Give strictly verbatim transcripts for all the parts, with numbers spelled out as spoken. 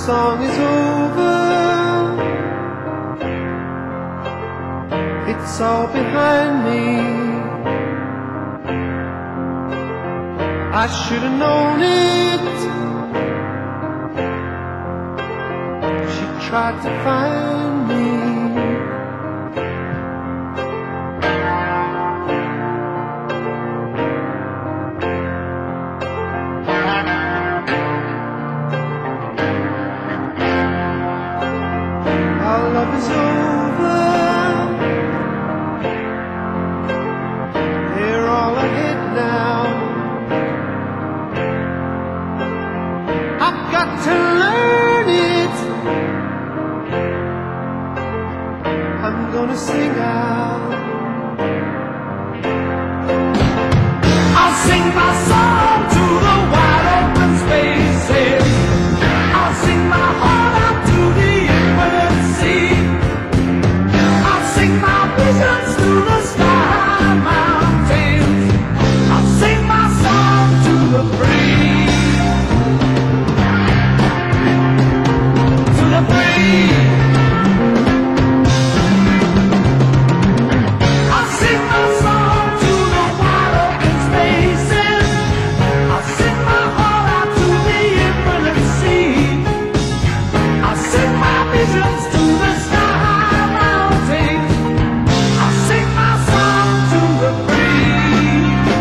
song is over, it's all behind me. I should have known it. She tried to find me. Our love is over. They're all ahead now. I've got to learn it. I'm gonna sing out. I'll sing my song to the wide open spaces. I'll sing my heart out to the infinite sea. I'll sing my visions to the sky mountains. I'll sing my song to the free. To the free. I'll sing my song to the wide open spaces. I'll sing my heart out to the infinite sea. I'll sing my visions to the sky mountains. I'll sing my song to the free.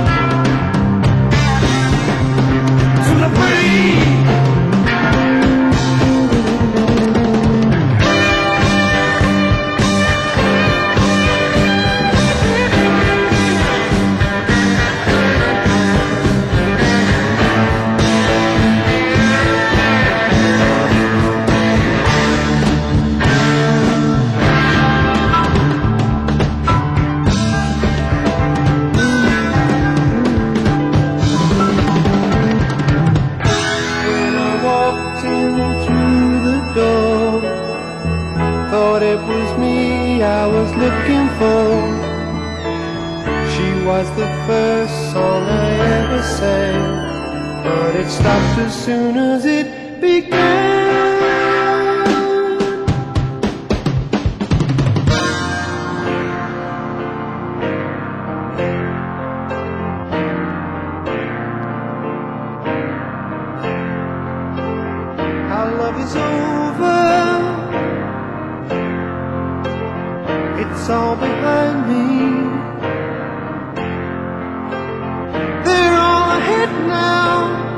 To the free. When I walked in through the door, thought it was me I was looking for. She was the first song I ever sang, but it stopped as soon as it began. Our love is over, it's all behind me. They're all ahead now,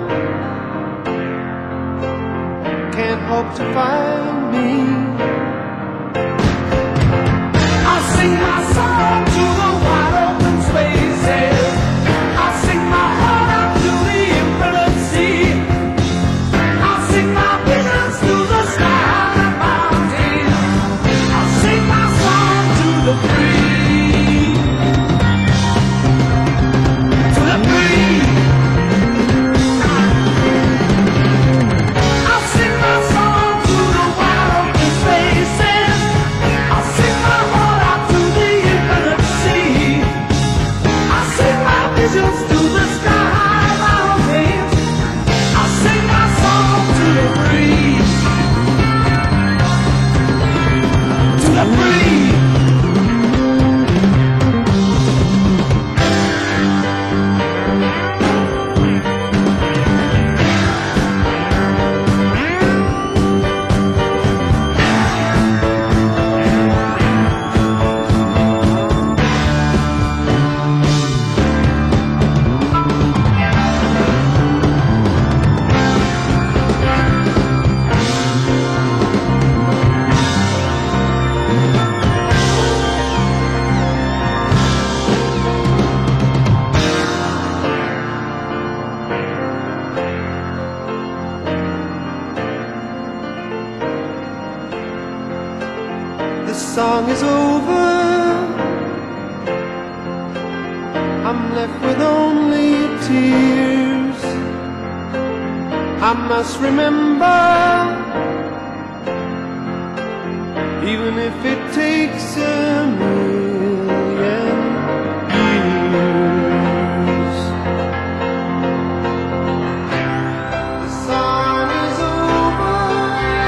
can't hope to find me. I'll sing my song to the wide open spaces. I'll sing my heart out to the infinite sea. I'll sing my visions to the sky mountains. I'll sing my song to the free. To the free. I'll sing my song to the wide open spaces. I'll sing my heart out to the infinite sea. I'll sing my visions to the sky mountains. I'll sing my song to the free. To the free. The song is over, I'm left with only tears. I must remember, even if it takes a million years. The song is over,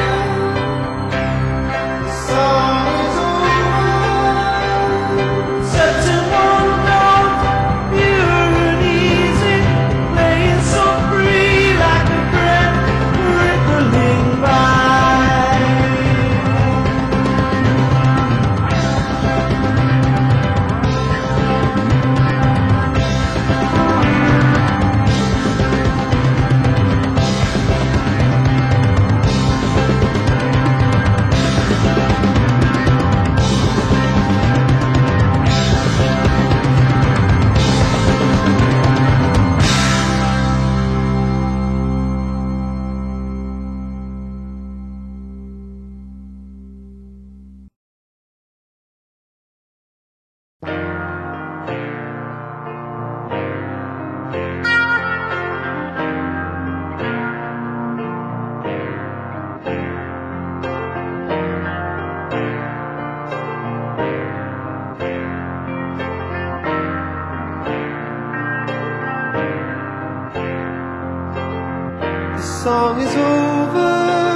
song is over,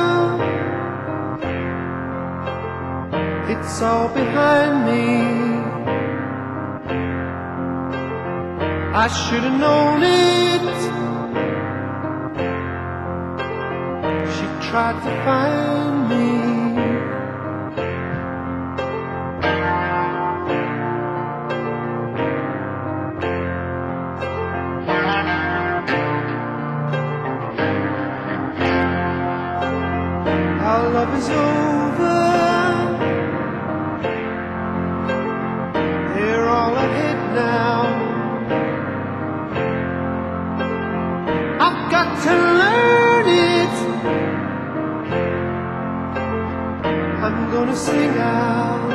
it's all behind me. I should have known it. She tried to find me. Our love is over, they're all ahead now. I've got to learn it. I'm gonna sing out.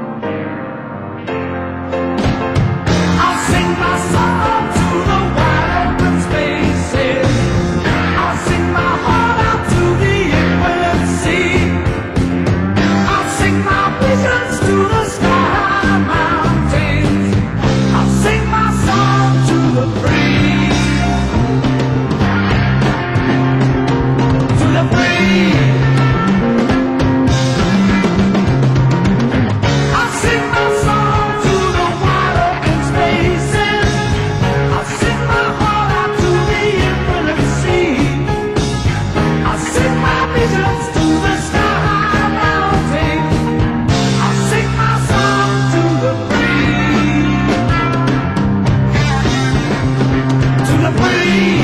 I'll sing my song to the wide open spaces. I'll sing my heart out to the infinite sea. I'll sing my visions to the sky mountains. I'll sing my song to the free, to the free. I'll sing my song to the wide open spaces. I'll sing my heart out to the infinite sea. I'll sing my visions to the sky mountains. I'll sing my song to the free, to the free.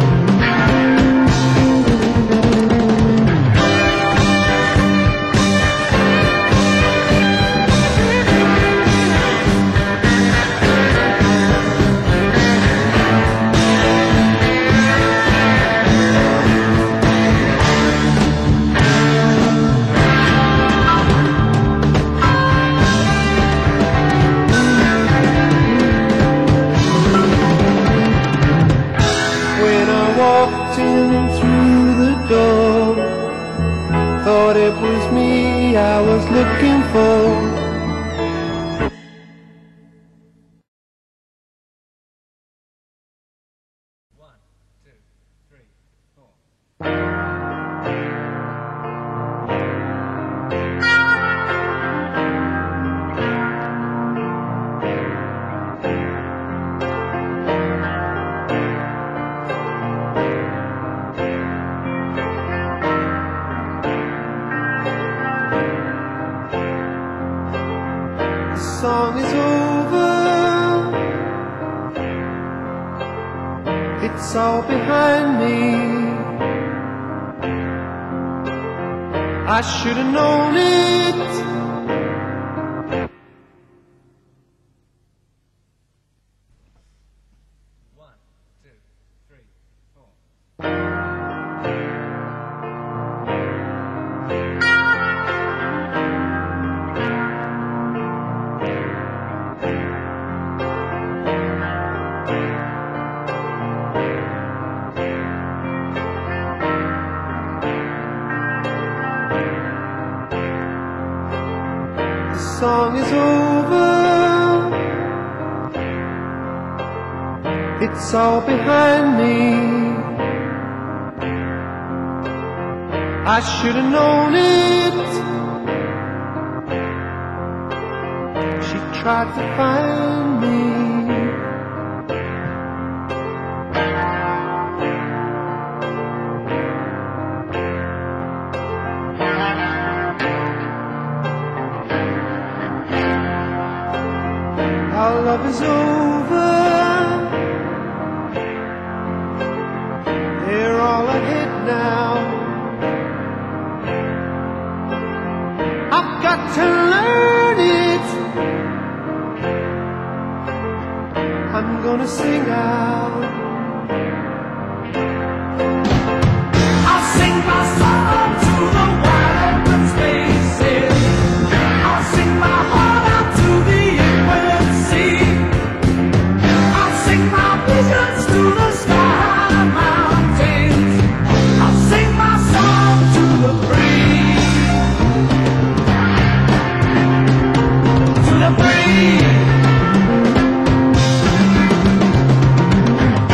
When I walked in through the door, thought it was me I was looking for. One, two, three, four. The song is over, it's all behind me. I should have known it. One, two, three, four. The song is over, it's all behind me. I should have known it. She tried to find me. Our love is over, they're all ahead now. I've got to learn it. I'm gonna sing out. I'll sing my song to the wide open spaces. I'll sing my heart out to the infinite sea. I'll sing my visions to the sky mountains. I'll sing my song to the free, to the free.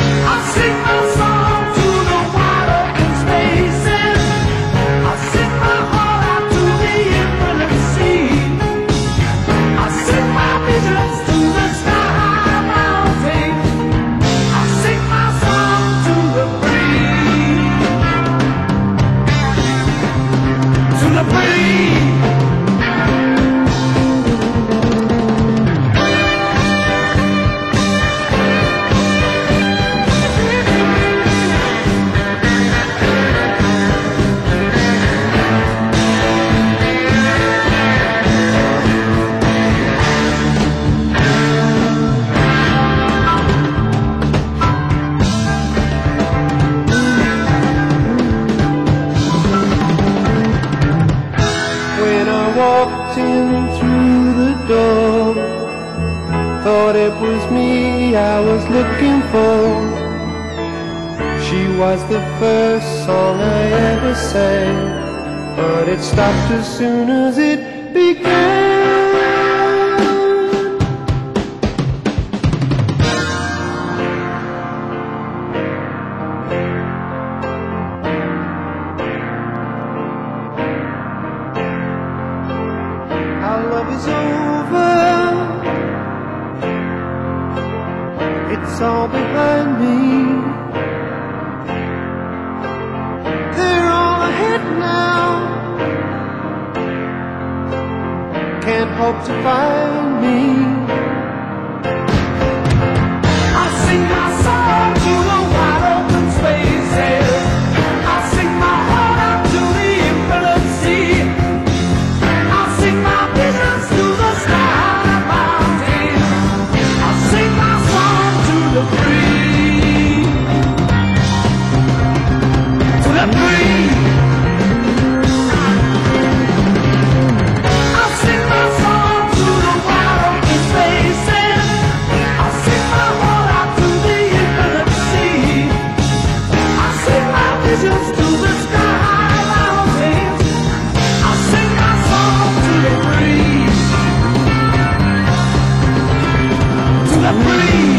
thought it was me I was looking for. She was the first song I ever sang, but it stopped as soon as it began. Our love is over, it's all behind me. They're all ahead now, can't hope to find me. I sing my song to the wide open spaces. I sing my heart out to the infinite sea. I sing my visions to the sky and mountains. I sing my song to the free, to the free. I sing my song to the wide open spaces. I sing my heart out to the infinite sea. I sing my visions to the sky mountains. I sing my song to the breeze, to the breeze.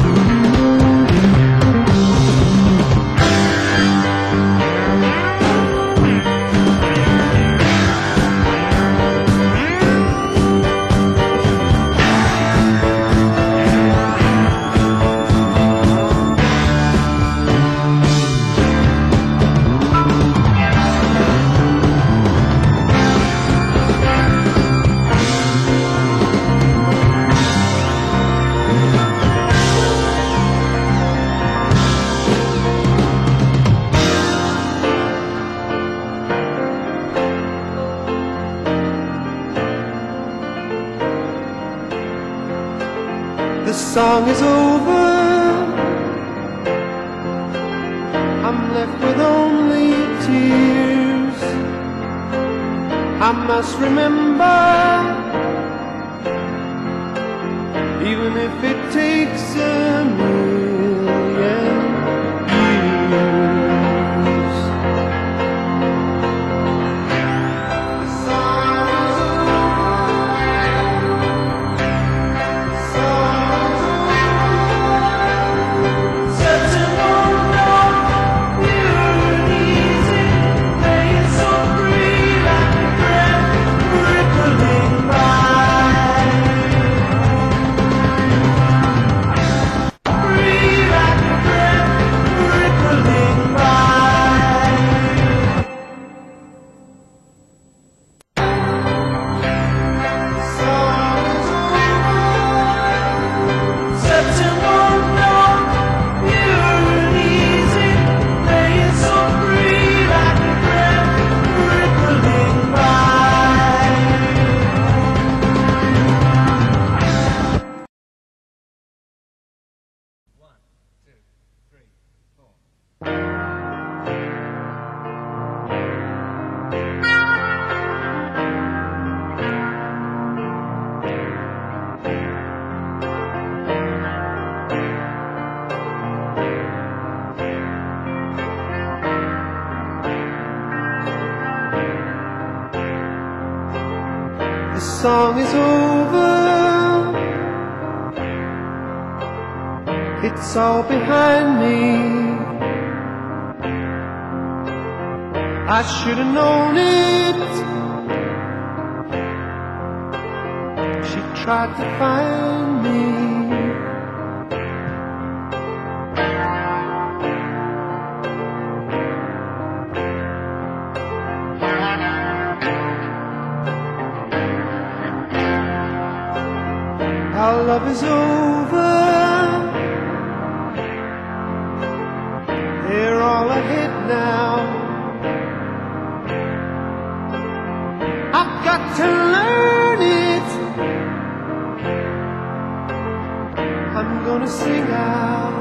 The song is over, I'm left with only tears. I must remember, even if it takes a million years. The song is over, the song is over. Certain won't know pure and easy, playing so free like a breath rippling by. Free like a breath rippling by. The song is over. Certain won't know pure and easy, playing so free like a breath rippling by. The song is over, it's all behind me. I should have known it. She tried to find me. Our love is over, they're all ahead now. I've got to learn it, I'm gonna sing out.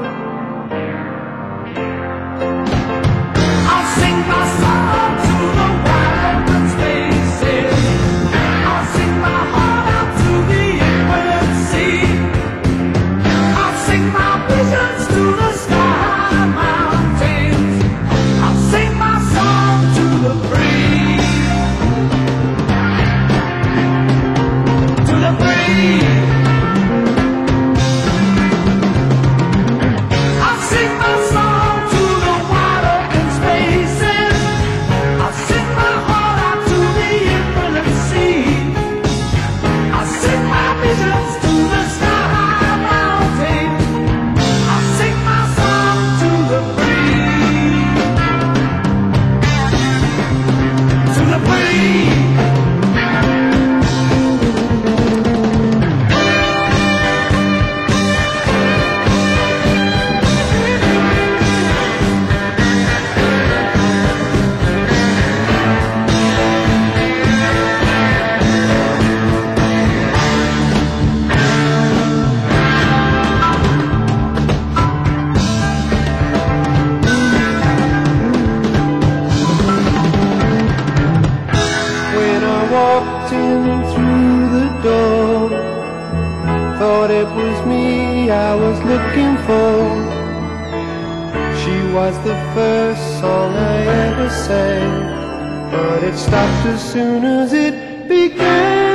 I'll sing my song to the wide open spaces. I'll sing my heart out to the infinite sea. thought it was me I was looking for. She was the first song I ever sang, but it stopped as soon as it began.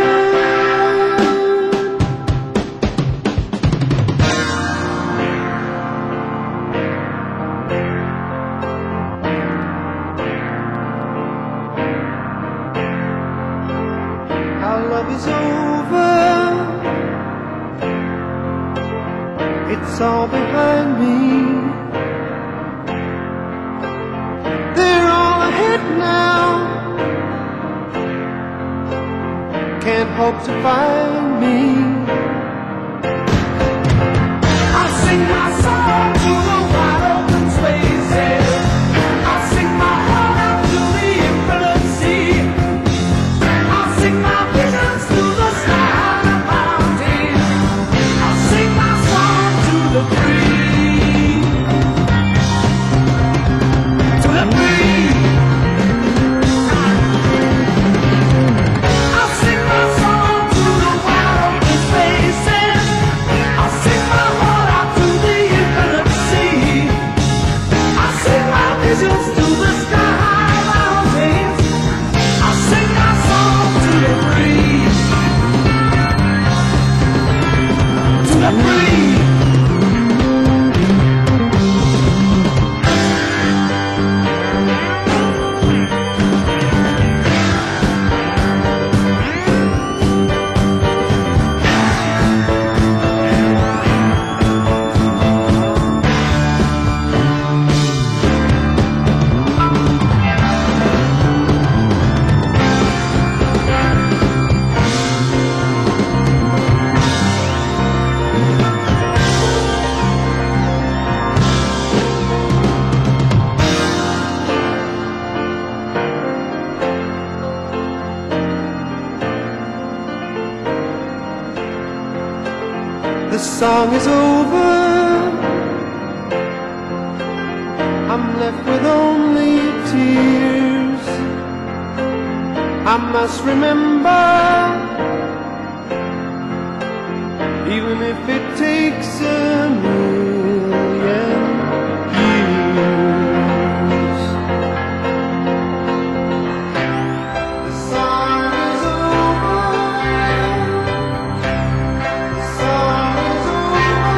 Our love is over, it's all behind me. They're all ahead now, can't hope to find me. I sing my song to the wide open spaces. I sing my heart out to the infinite sea. I sing my visions to the sky and the mountains. I sing my song to the breeze, to the breeze. I sing my song to the wide open spaces. I sing my heart out to the infinite sea. I sing my visions to the sky mountains. I sing my song to the breeze, to the breeze. The song is over, I'm left with only tears. I must remember, even if it takes a million years. The song is over, the song is over.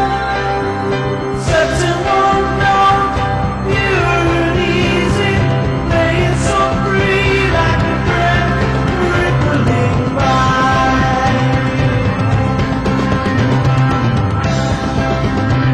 Certain one note, pure and easy, playing so free like a breath rippling by.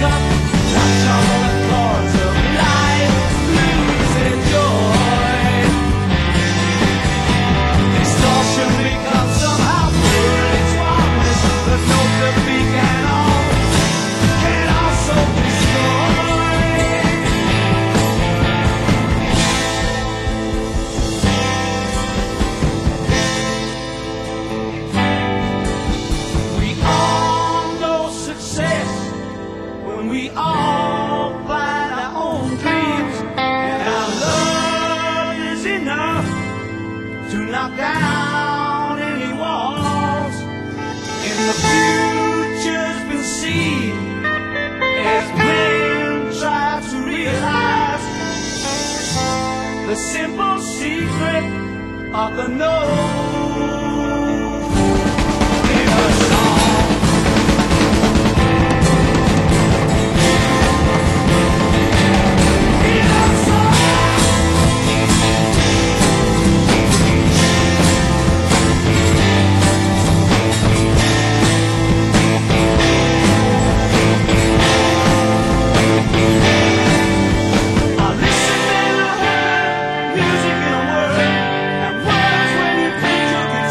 cup. Watch all the chords of life, blues and joy. Distortion becomes somehow purely formless. The note the beat can all can also destroy. We all know success when we all find our own dreams, and our love is enough to knock down any walls. And the future's been seen as men try to realize the simple secret of the no. In a song. In a song. I listen and I heard music in a word, and words when you play your guitar.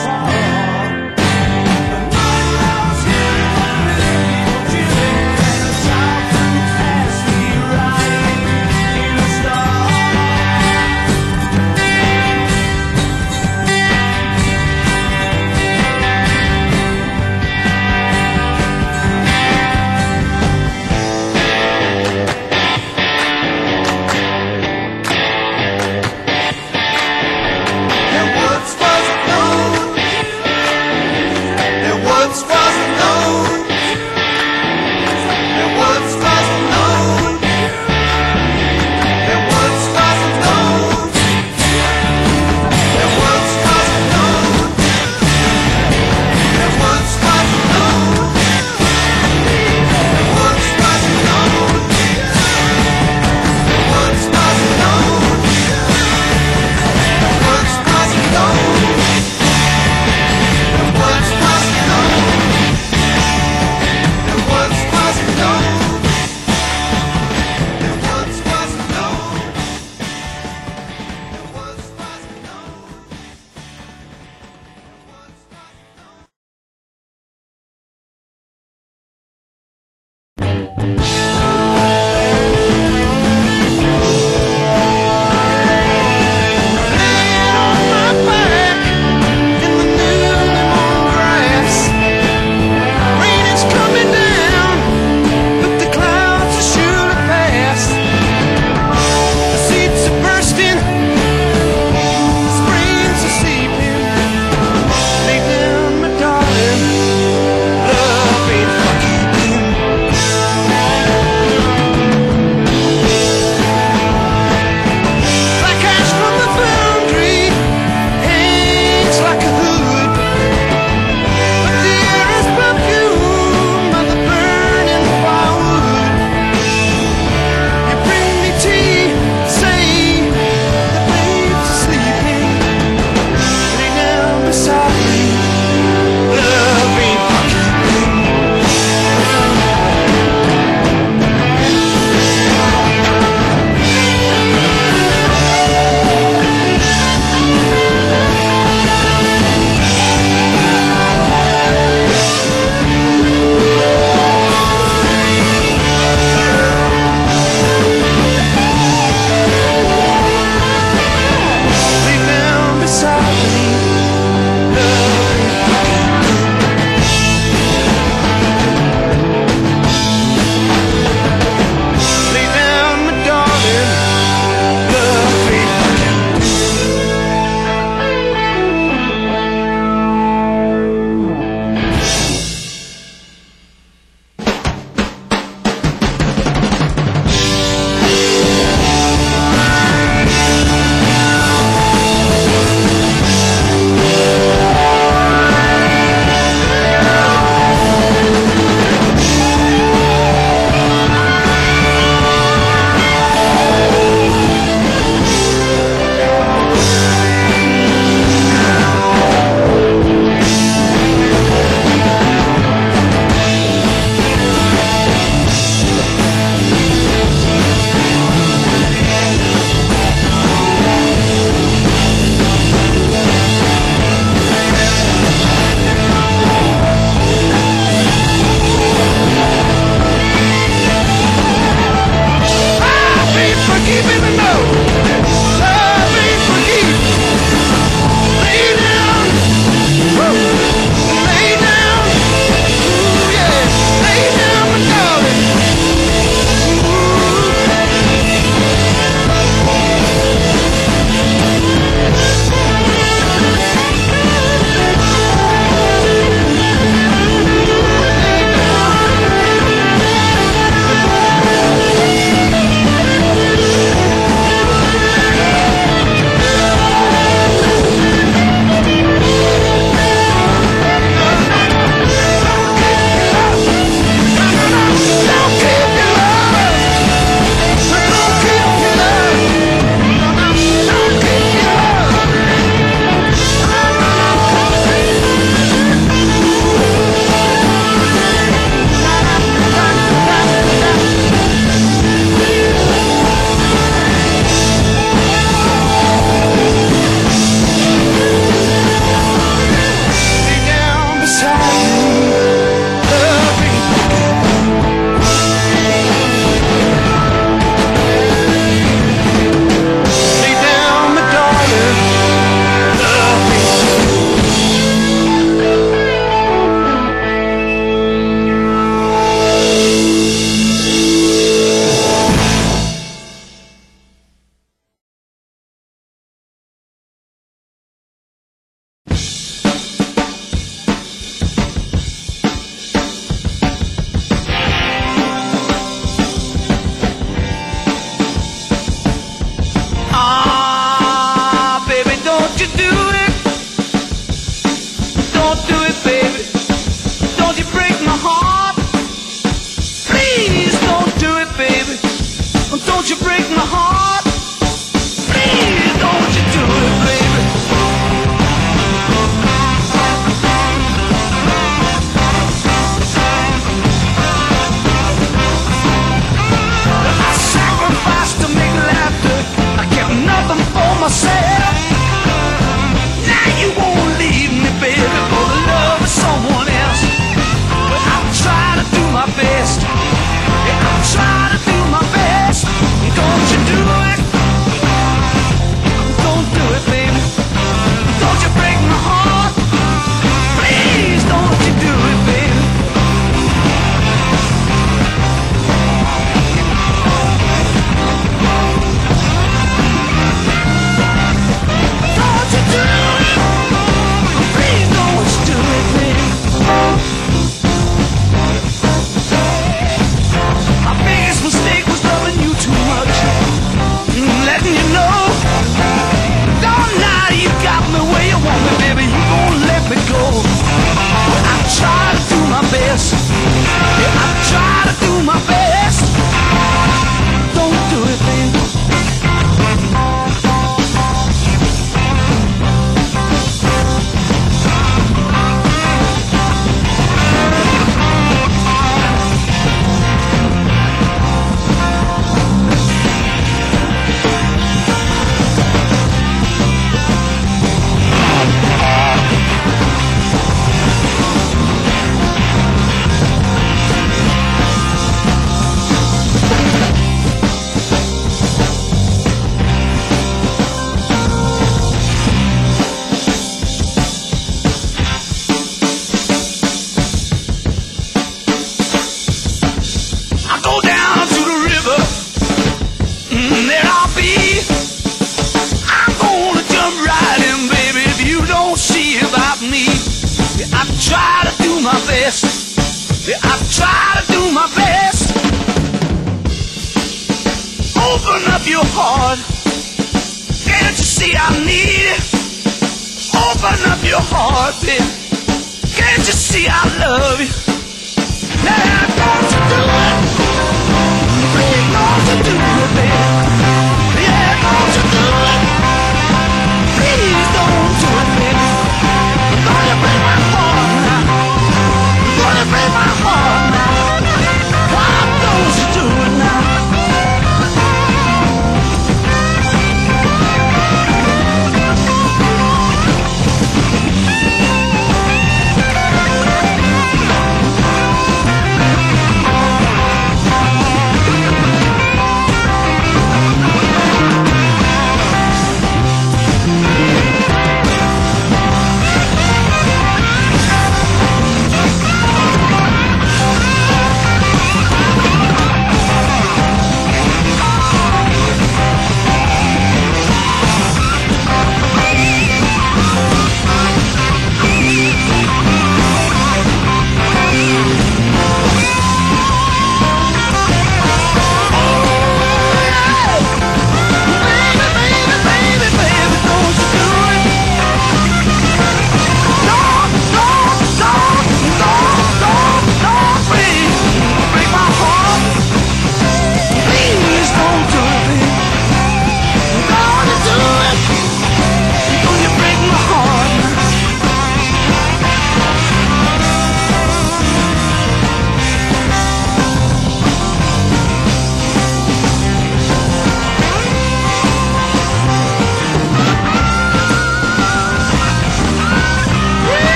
up your heart. Can't you see I need it? Open up your heart, baby. Can't you see I love you? Yeah, don't you do it? Please, don't you do it, baby? Yeah, don't you do it? Please don't do it, baby. Don't you break my heart now? Don't you break my heart now? Why don't you do it now?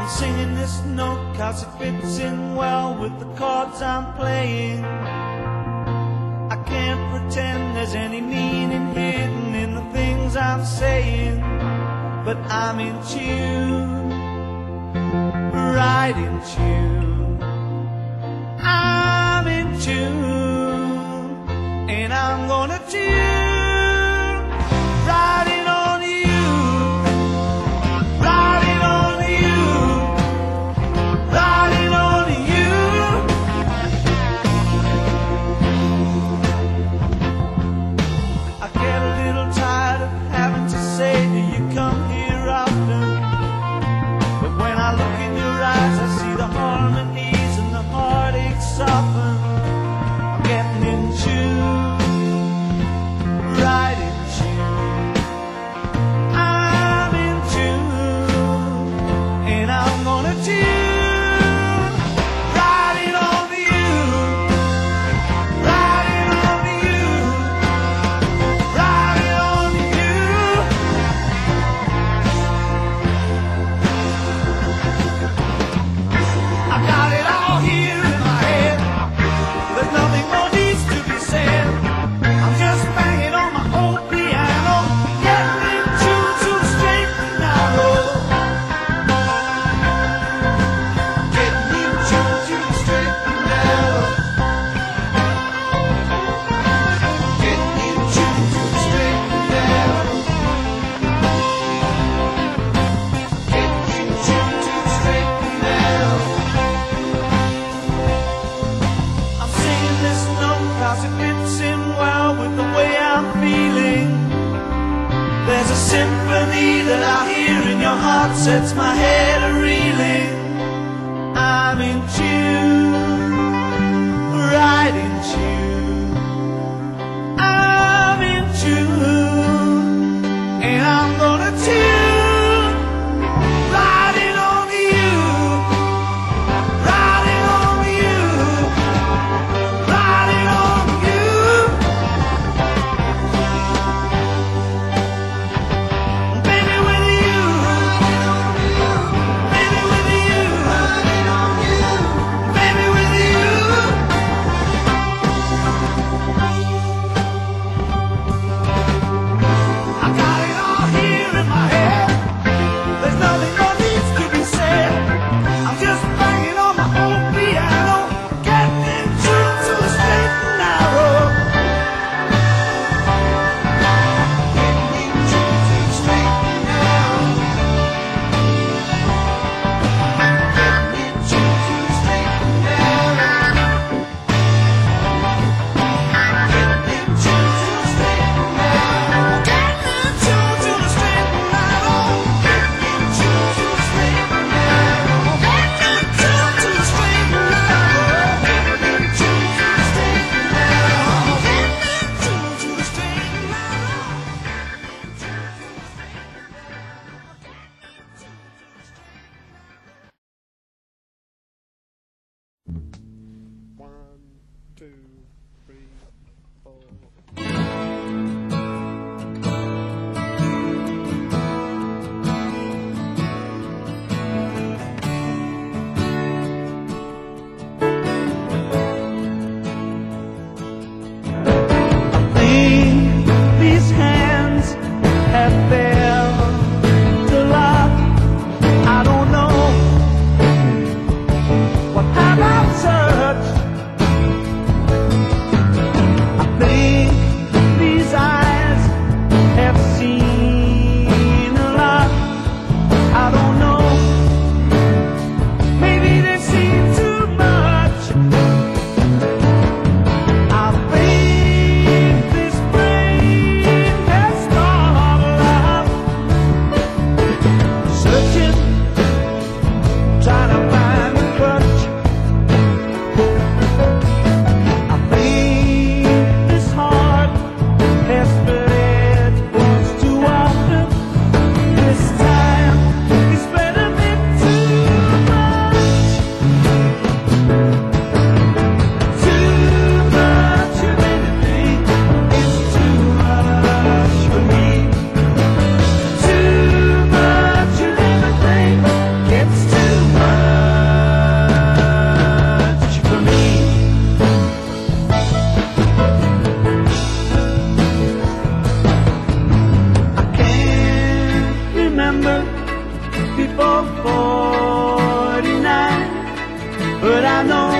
I'm singing this note cause it fits in well with the chords I'm playing. I can't pretend there's any meaning hidden in the things I'm saying, but I'm in tune, right in tune. I'm in tune, and I'm gonna tune right in on you, right in on you, right in on you. I get a little tired of having to say, do you come here often? But when I look in your eyes, I see the harmonies and the heartache soften. I'm getting in tune, right in tune. I'm in tune, and I'm gonna tune right in on you, right in on you, right in on you. I got it all here in my head. There's nothing more needs to be said. I'm just banging on my old piano, getting in tune to the straight and narrow. Getting in tune to the straight and narrow. Getting in tune to the straight and narrow. Getting in tune to the straight and narrow. I'm singing this note cause it fits in well with the way I'm feeling. There's a symphony that I hear in your heart, sets my head a-reeling. I'm in tune, right in tune. I'm in tune, and I'm gonna tune right in on you, right in on you, right in on you. Baby with you, baby with you, baby with you. before forty-nine, but I know